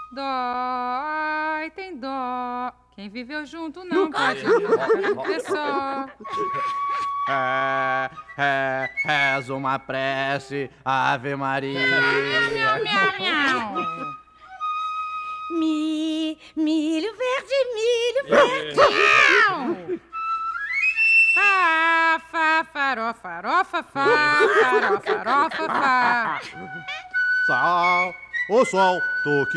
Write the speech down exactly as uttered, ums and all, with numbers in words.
Dó, ai, tem dó. Quem viveu junto não pode viver só. É, é, reza uma prece, Ave Maria. Miau, miau, miau. Mi, milho verde, milho verde. Fá, fá, farofa, farofa, fá, farofa, farofa, fá. Sal, ô sol, tô que